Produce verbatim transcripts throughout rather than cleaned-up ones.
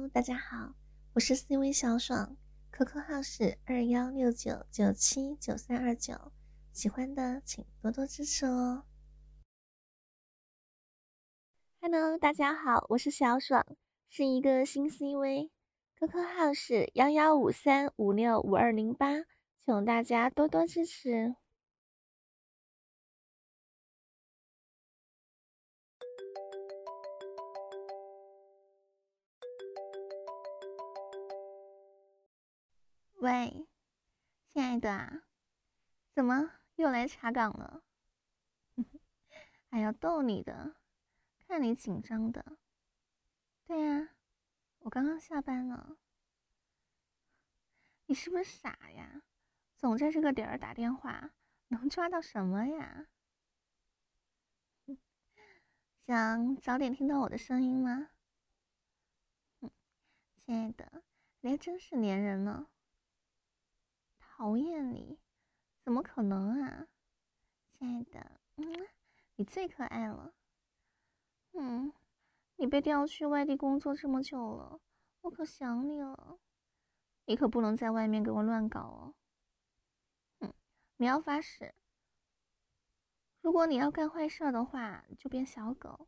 大家好，我是 C 位小爽 ，Q Q 号是二幺六九九七九三二九，喜欢的请多多支持哦。Hello， 大家好，我是小爽，是一个新 C 位 ，Q Q 号是幺幺五三五六五二零八，请大家多多支持。喂，亲爱的啊，怎么又来查岗了？还要逗你的，看你紧张的。对啊，我刚刚下班了。你是不是傻呀？总在这个点儿打电话，能抓到什么呀？想早点听到我的声音吗？亲爱的，你还真是粘人呢。讨厌你，怎么可能啊？亲爱的，嗯，你最可爱了。嗯，你被调去外地工作这么久了，我可想你了。你可不能在外面给我乱搞哦。嗯，你要发誓，如果你要干坏事的话，就变小狗。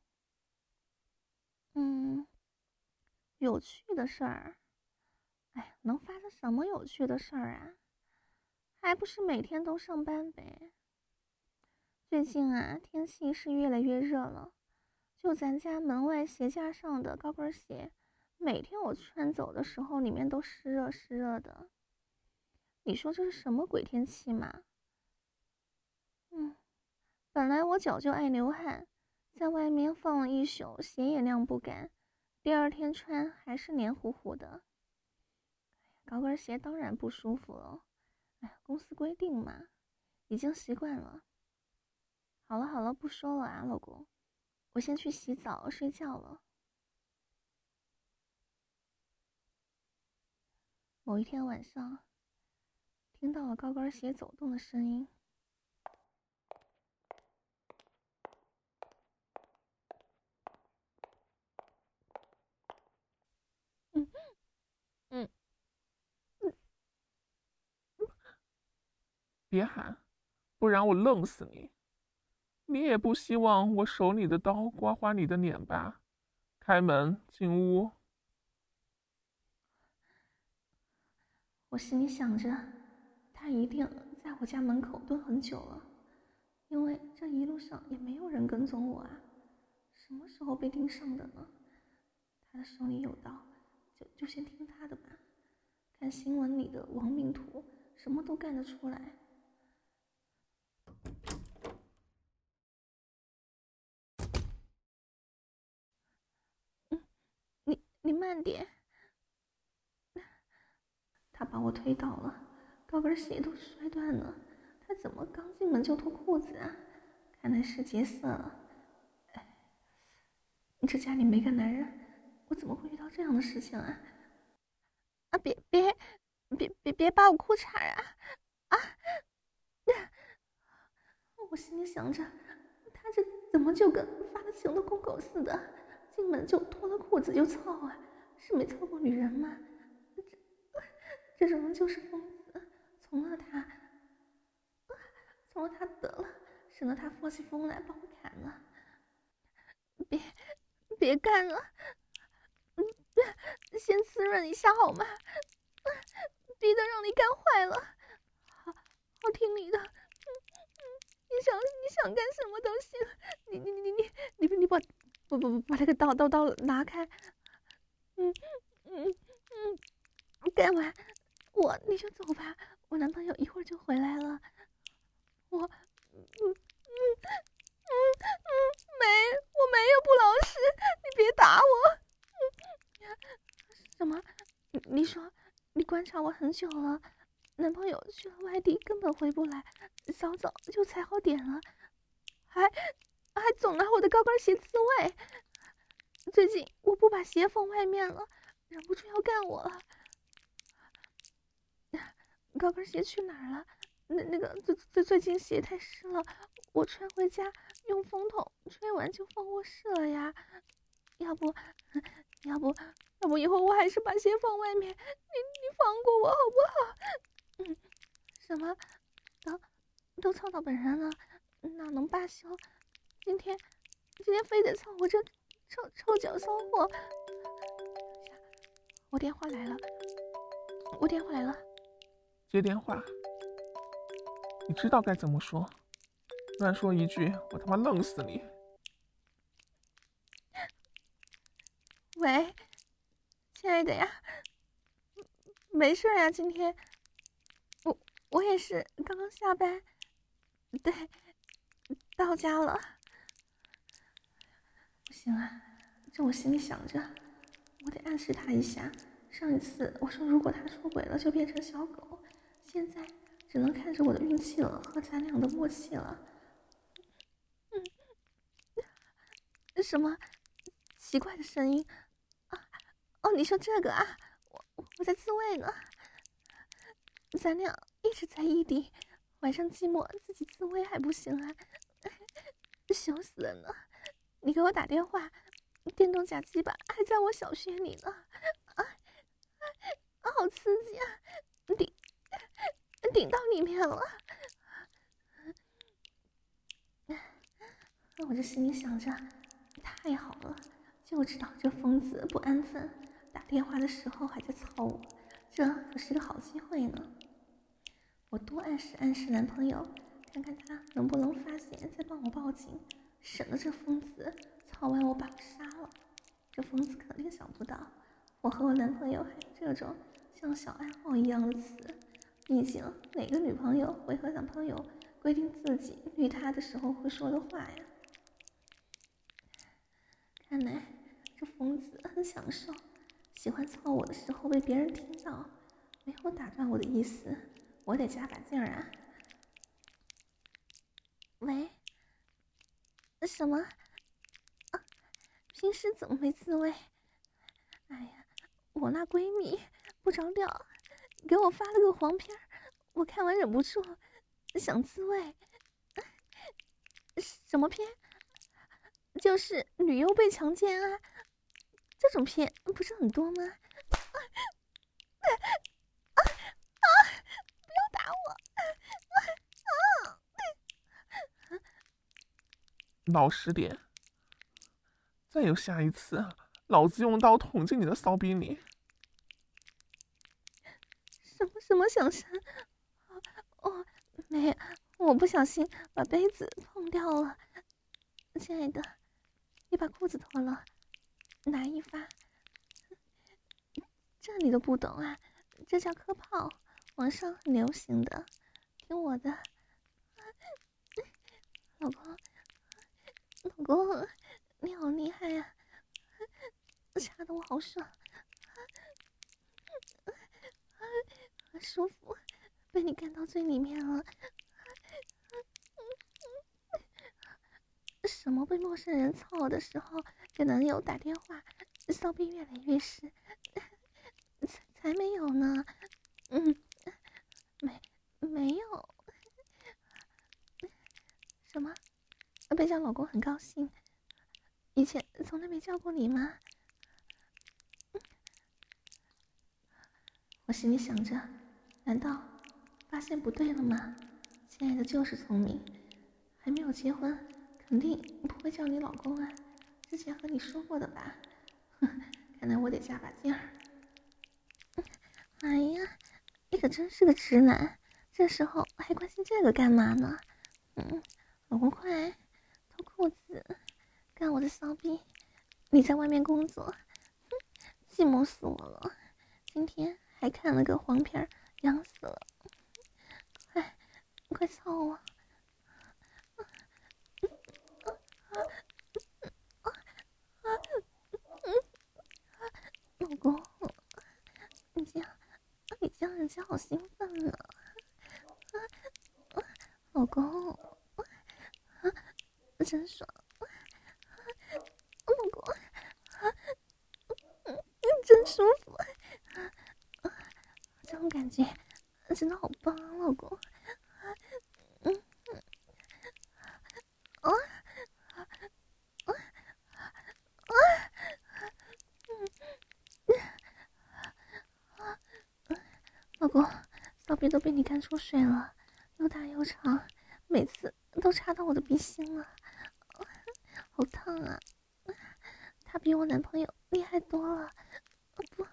嗯，有趣的事儿，哎，能发生什么有趣的事儿啊？还不是每天都上班呗。最近啊，天气是越来越热了，就咱家门外鞋架上的高跟鞋，每天我穿走的时候，里面都湿热湿热的。你说这是什么鬼天气嘛？嗯，本来我脚就爱流汗，在外面放了一宿，鞋也晾不干，第二天穿还是黏糊糊的。高跟鞋当然不舒服了，哎，公司规定嘛，已经习惯了。好了好了，不说了啊，老公，我先去洗澡睡觉了。某一天晚上，听到了高跟鞋走动的声音。嗯嗯嗯， 别喊，不然我愣死你！你也不希望我手里的刀刮花你的脸吧？开门进屋。 我心里想着，他一定在我家门口蹲很久了，因为这一路上也没有人跟踪我啊，什么时候被盯上的呢？他的手里有刀，就就先听他的吧。看新闻里的亡命徒，什么都干得出来。嗯，你你慢点。他把我推倒了，高跟鞋都摔断了。他怎么刚进门就脱裤子啊？看来是劫色了。哎，这家里没个男人，我怎么会遇到这样的事情啊？啊！别别别别别扒我裤衩啊！啊！我心里想着，他这怎么就跟发了情的公狗似的，进门就脱了裤子就操啊？是没操过女人吗？这这人就是疯子，从了他，从了他得了，省得他发起疯来把我砍了。别别干了，嗯，先滋润一下好吗？逼得让你干坏了，好，好听你的。你想你想干什么都行，你你你你你你你把不不不把那个刀刀刀拿开，嗯嗯嗯，干完我你就走吧，我男朋友一会儿就回来了，我嗯嗯嗯嗯没我没有不老实，你别打我，嗯，什么？你你说你观察我很久了？男朋友去了外地，根本回不来，早早就踩好点了，还还总拿我的高跟鞋自慰。最近我不把鞋放外面了，忍不住要干我了。高跟鞋去哪儿了？那那个最最最近鞋太湿了，我穿回家用风筒吹完就放卧室了呀。要不，要不要不以后我还是把鞋放外面，你你放过我好不好？嗯，什么？都都凑到本人了，哪能罢休？今天今天非得凑我这臭臭脚骚货！我电话来了，我电话来了。 接电话。你知道该怎么说，乱说一句，我他妈愣死你！ 喂，亲爱的呀，没事呀，今天我我也是刚刚下班，对，到家了。不行啊，这我心里想着，我得暗示他一下。上一次我说如果他出轨了就变成小狗，现在只能看着我的运气了和咱俩的默契了。嗯，什么奇怪的声音啊？哦，你说这个啊？我我在自慰呢。咱俩一直在异地，晚上寂寞自己自慰还不行啊？羞死人了！你给我打电话，电动假鸡巴还在我小穴里呢，啊啊，好刺激啊！顶顶到里面了。我这心里想着，太好了，就知道这疯子不安分，打电话的时候还在操我，这可是个好机会呢。我多暗示暗示男朋友，看看他能不能发现再帮我报警，省得这疯子操完我把我杀了。这疯子肯定想不到我和我男朋友还有这种像小暗号一样的词，毕竟哪个女朋友会和男朋友规定自己绿他的时候会说的话呀？看来这疯子很享受，喜欢操我的时候被别人听到，没有打断我的意思，我得加把劲儿啊！喂，什么？啊，平时怎么没自慰？哎呀，我那闺蜜不着调，给我发了个黄片，我看完忍不住想自慰。什么片？就是女优被强奸啊！这种片不是很多吗？啊啊啊！不要打我！啊啊！ 老实点，再有下一次，老子用刀捅进你的骚逼里！ 什么什么想杀？哦，没，我不小心把杯子碰掉了。亲爱的，你把裤子脱了，拿一发。这你都不懂啊？这叫磕炮，网上很流行的。听我的，老公，老公，你好厉害呀、啊！插得我好爽，舒服，被你干到最里面了。什么被陌生人操的时候给男友打电话，骚逼越来越湿，才才没有呢。嗯，没没有。什么？被叫老公很高兴？以前从来没叫过你吗？我心里想着，难道发现不对了吗？亲爱的就是聪明，还没有结婚，肯定不会叫你老公啊。之前和你说过的吧？哼，看来我得加把劲儿。哎呀，你可真是个直男，这时候还关心这个干嘛呢？嗯，老公快脱裤子，干我的骚逼！你在外面工作，哼，寂寞死我了。今天还看了个黄片，痒死了。快，快操我！老公，你这样，你这样人家好兴奋呢。老公，真爽！老公，真舒服！这种感觉真的好棒啊，老公！嗯，啊啊啊！ 臂都被你干出水了，又大又长，每次都插到我的鼻心了，好烫啊！他比我男朋友厉害多了，不，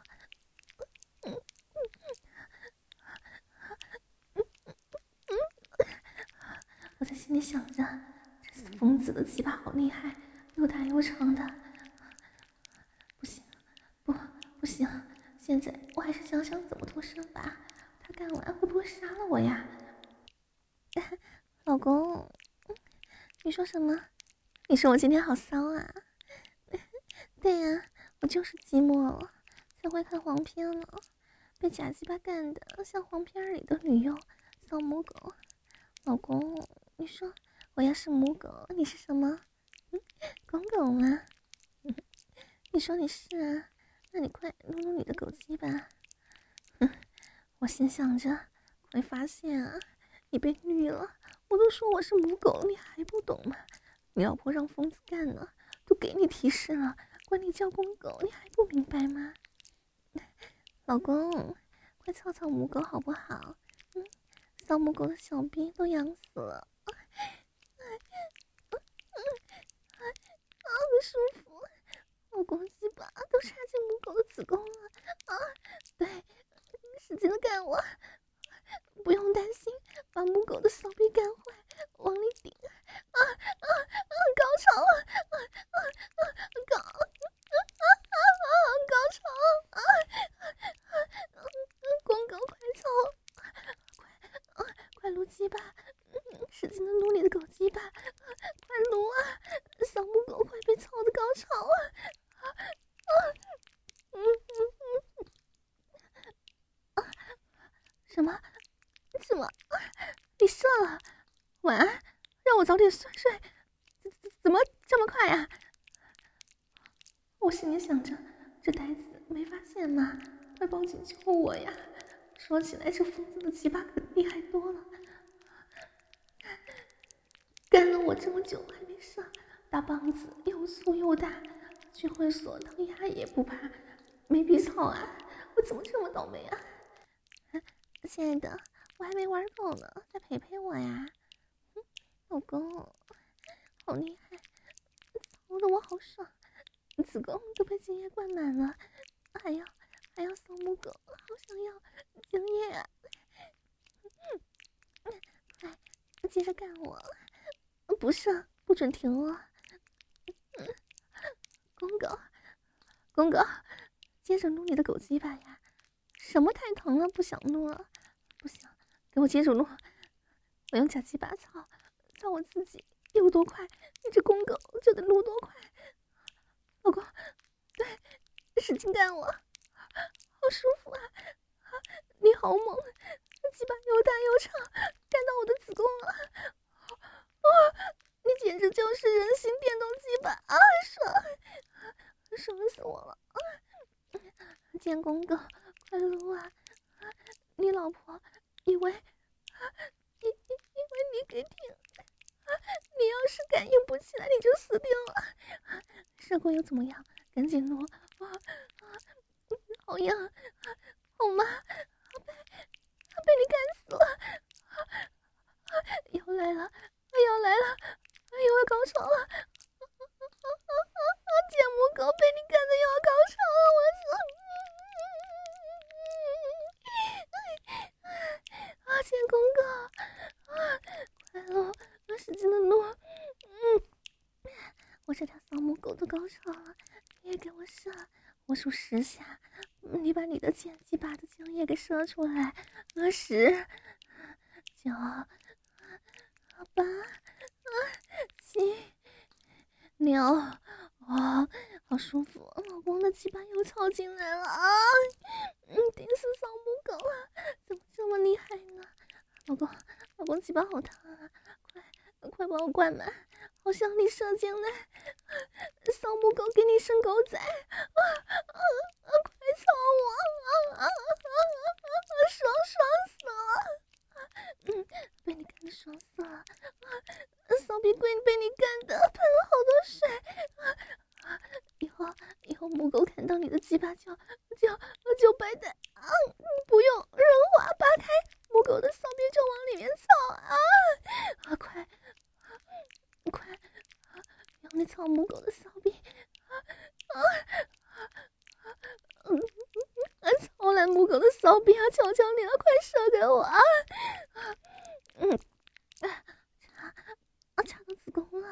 我在心里想着，这死疯子的鸡巴好厉害，又大又长的，不行，不，不行，现在我还是想想怎么脱身吧。他干完会不会杀了我呀？老公，你说什么？你说我今天好骚啊？对呀、啊，我就是寂寞了，才会看黄片了，被假鸡巴干的像黄片里的女优骚母狗。老公，你说我要是母狗，你是什么？嗯，公狗吗？嗯，你说你是啊，那你快撸撸你的狗鸡吧。哼，我心想着会发现啊，你被绿了，我都说我是母狗，你还不懂吗？你老婆让疯子干了，都给你提示了，管你叫公狗，你还不明白吗？老公，快操操母狗好不好？嗯，骚母狗的小逼都痒死了，啊，好舒服！老公鸡巴都插进母狗的子宫了啊！对，使劲的干我，不用担心把母狗的骚逼干坏，往里顶啊啊啊！高潮了，啊啊啊！高啊啊啊！高潮啊！公狗快操，快啊！快撸鸡巴，使劲的撸你的狗鸡巴，快撸啊！小母狗快被操的高潮啊！啊嗯嗯嗯啊！什么什么？你射了？晚安，让我早点睡睡。怎怎么这么快呀？我心里想着，这呆子没发现吗？快报警救我呀！说起来，这疯子的鸡巴可厉害多了，干了我这么久还没射，大棒子又粗又大，去会所当鸭也不怕，没必操啊！我怎么这么倒霉啊？亲爱的，我还没玩够呢，再陪陪我呀！嗯，老公，好厉害，操的我好爽，子宫都被精液灌满了，还要还要骚母狗，好想要精液啊！嗯，快接着干我，不射不准停哦！嗯，公狗，公狗，接着撸你的狗鸡巴呀！什么太疼了，不想撸了。不行，给我接着撸！我用假鸡巴操，操我自己有多快，你这公狗就得撸多快。老公，对，使劲干我，好舒服啊！你好猛，鸡巴又大又长，干到我的子宫了。哦，你简直就是人形电动鸡巴啊！爽，爽死我了！贱公狗，快撸啊！你老婆以为以以以为你给挺，你要是感应不起来你就死定了。射过又怎么样？赶紧撸啊！好痒，好麻，被被你干死了！又来了，又来了，又要高潮了！贱母狗被你干的又要高潮了，我操！啊，贱公狗，啊，快撸，使劲的撸！嗯，我这条骚母狗都高潮了，你也给我射！我数十下，你把你的贱鸡巴的精液给射出来。呃，十、九、八、七、六，哇，好舒服！老公的鸡巴又操进来了啊！嗯，顶死骚母狗了，怎么这么厉害呢？老公，老公鸡巴好烫啊！快，快把我灌满，好想你射进来！骚母狗给你生狗仔！啊啊啊！快操我！啊啊啊啊！爽爽死了！嗯，被你干的爽死了！啊，骚逼龟被你干的喷了好多水！啊，以后以后母狗看到你的鸡巴就就就白带啊！不用润滑，扒开母狗狗的骚逼就往里面操啊！啊，快快，让你操母狗的骚逼啊啊！嗯，操烂母狗的骚逼啊！求求你了，快射给我啊！嗯，啊，啊，插到子宫了！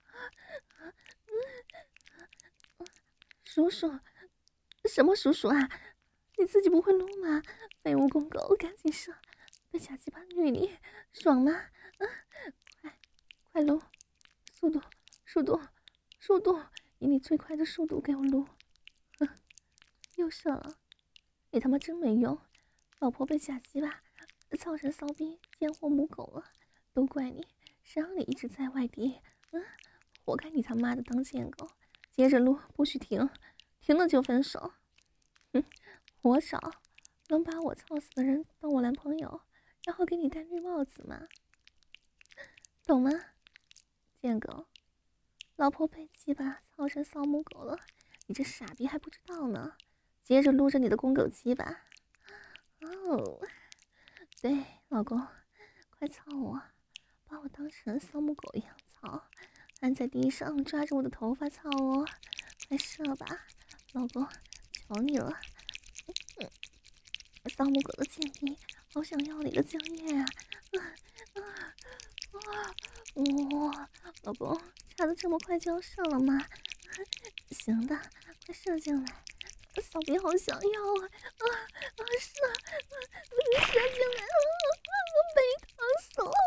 嗯，叔叔，什么叔叔啊？你自己不会撸吗？废物公狗，赶紧射！被假鸡巴虐你，爽吗？啊，快快撸！速度，速度，速度！以你最快的速度给我撸！哼，又射了！你他妈真没用！老婆被假鸡巴操成骚逼贱货母狗了，都怪你！谁让你一直在外地？嗯，活该你他妈的当贱狗！接着撸，不许停，停了就分手！哼，我找能把我操死的人当我男朋友，然后给你戴绿帽子吗？懂吗？贱狗，老婆被鸡巴操成骚母狗了，你这傻逼还不知道呢！接着撸着你的公狗鸡吧！哦，对，老公，快操我，把我当成骚母狗一样操，按在地上抓着我的头发操我，快射吧，老公，求你了！嗯，骚母狗的贱逼，好想要你的精液啊！啊啊啊！哇，老公，插的这么快就要射了吗？行的，快射进来！骚逼好想要啊！啊啊射！射进来！啊，我被疼死了！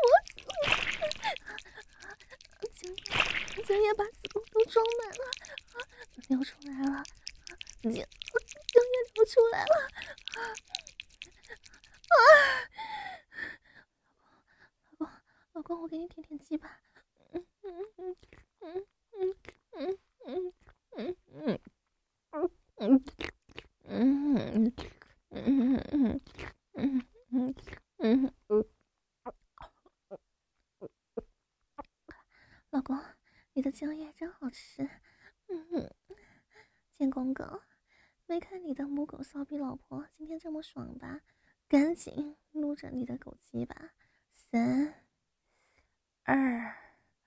我精液，精液把子宫都装满了，啊，流出来了！精精液流出来了！啊！老公，老公，我给你舔舔鸡巴。嗯嗯嗯嗯嗯嗯嗯嗯嗯嗯嗯嗯嗯嗯嗯嗯嗯，老公，你的精液真好吃。嗯嗯，贱公狗，没看你的母狗骚逼老婆今天这么爽吧？赶紧撸着你的狗鸡吧！三二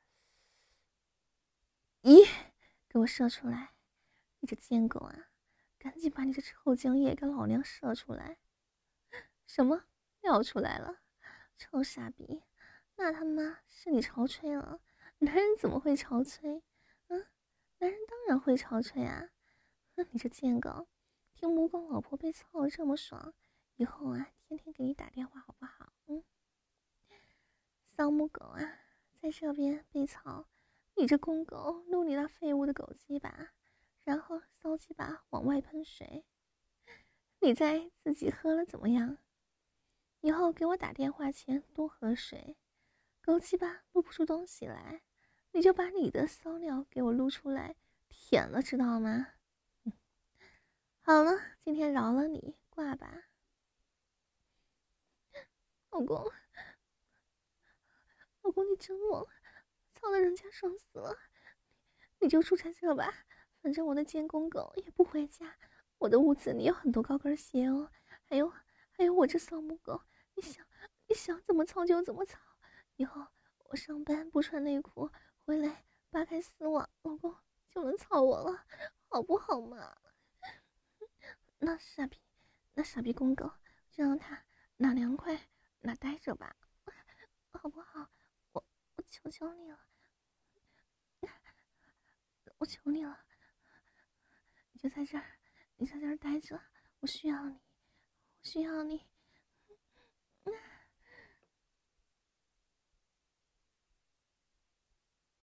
一，给我射出来！你这贱狗啊，赶紧把你这臭精液给老娘射出来！什么？尿出来了？臭傻逼！那他妈是你潮吹了？男人怎么会潮吹？嗯，男人当然会潮吹啊！哼，你这贱狗，听母狗老婆被操得这么爽，以后啊，天天给你打电话好不好？嗯，骚母狗啊，在这边被操，你这公狗撸你那废物的狗鸡巴，然后骚鸡巴往外喷水，你再自己喝了怎么样？以后给我打电话前多喝水，狗鸡巴撸不出东西来，你就把你的骚尿给我撸出来舔了，知道吗？嗯，好了，今天饶了你，挂吧。老公，老公你真猛，操了人家爽死了，你就住在这吧，反正我的贱公狗也不回家，我的屋子里有很多高跟鞋哦，还有还有我这骚母狗，你想你想怎么操就怎么操，以后我上班不穿内裤，回来扒开丝袜，老公就能操我了，好不好嘛？那傻逼，那傻逼公狗，就让他哪凉快哪待着吧，好不好？我我求求你了，我求你了，你就在这儿，你在这儿待着，我需要你，我需要你，